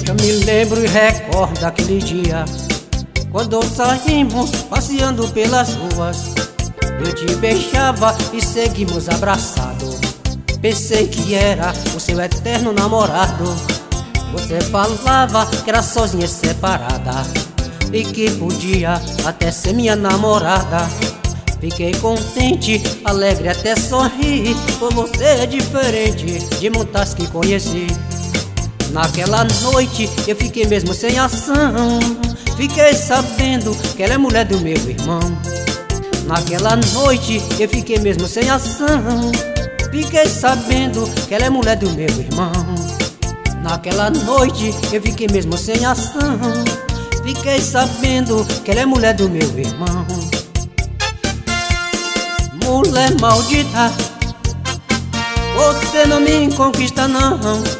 Eu me lembro e recordo daquele dia, quando saímos passeando pelas ruas. Eu te beijava e seguimos abraçados. Pensei que era o seu eterno namorado. Você falava que era sozinha e separada, e que podia até ser minha namorada. Fiquei contente, alegre, até sorri, por você é diferente de muitas que conheci. Naquela noite eu fiquei mesmo sem ação. Fiquei sabendo que ela é mulher do meu irmão. Naquela noite eu fiquei mesmo sem ação. Fiquei sabendo que ela é mulher do meu irmão. Naquela noite eu fiquei mesmo sem ação. Fiquei sabendo que ela é mulher do meu irmão. Mulher maldita, você não me conquista não,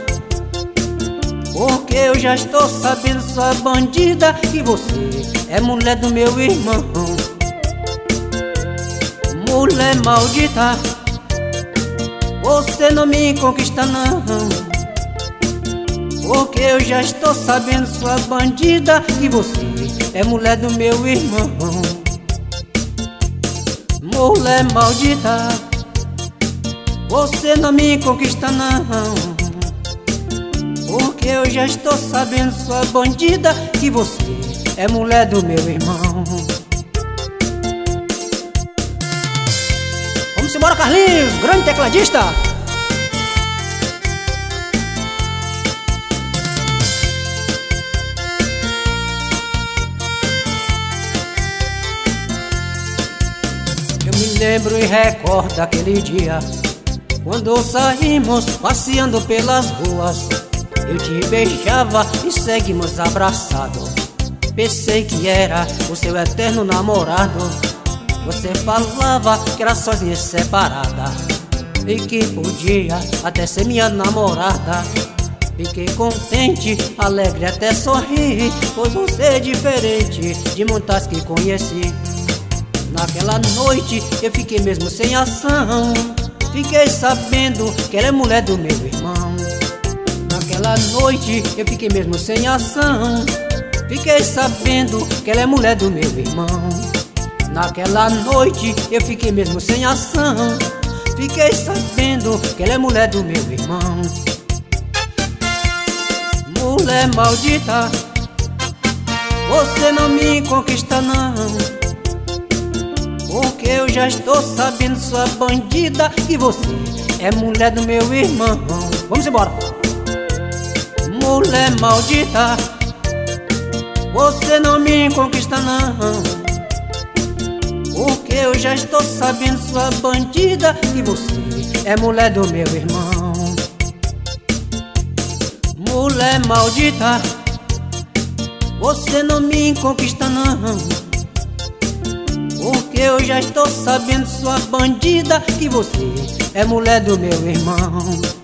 porque eu já estou sabendo, sua bandida, que você é mulher do meu irmão. Mulher maldita, você não me conquista não, porque eu já estou sabendo, sua bandida, que você é mulher do meu irmão. Mulher maldita, você não me conquista não, porque eu já estou sabendo, sua bandida, que você é mulher do meu irmão. Vamos embora, Carlinhos, grande tecladista. Eu me lembro e recordo daquele dia, quando saímos passeando pelas ruas. Eu te beijava e seguimos abraçados. Pensei que era o seu eterno namorado. Você falava que era sozinha e separada, e que podia até ser minha namorada. Fiquei contente, alegre, até sorri, pois você é diferente de muitas que conheci. Naquela noite eu fiquei mesmo sem ação. Fiquei sabendo que ela é mulher do meu irmão. Naquela noite eu fiquei mesmo sem ação. Fiquei sabendo que ela é mulher do meu irmão. Naquela noite eu fiquei mesmo sem ação. Fiquei sabendo que ela é mulher do meu irmão. Mulher maldita, você não me conquista não, porque eu já estou sabendo, sua bandida, que você é mulher do meu irmão. Vamos embora. Mulher maldita, você não me conquista não, porque eu já estou sabendo, sua bandida, que você é mulher do meu irmão. Mulher maldita, você não me conquista não, porque eu já estou sabendo, sua bandida, que você é mulher do meu irmão.